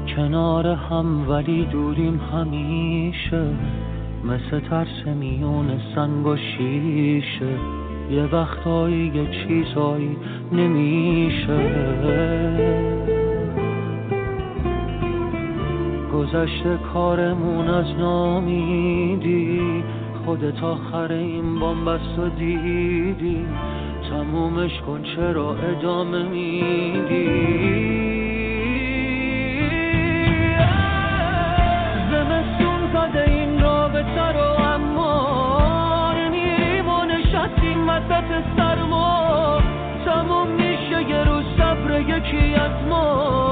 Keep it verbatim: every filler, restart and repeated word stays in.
کنار هم ولی دوریم همیشه، مثل ترس میون سنگ و شیشه. یه وقتایی یه چیزایی نمیشه. گذشته کارمون از نامیدی، خودت آخر این بامبست و دیدی. تمومش کن چرا ادامه میدی؟ زمستون زده این رابطه رو، اما نمیریم و نشستیم وسط سرما. تموم میشه یه روز صبر یکی از ما.